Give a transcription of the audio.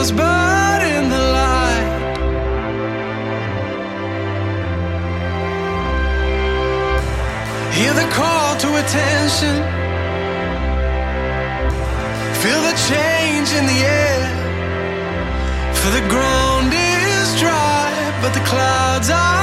shadows, but in the light. Hear the call to attention. Feel the change in the air. For the ground is dry, but the clouds are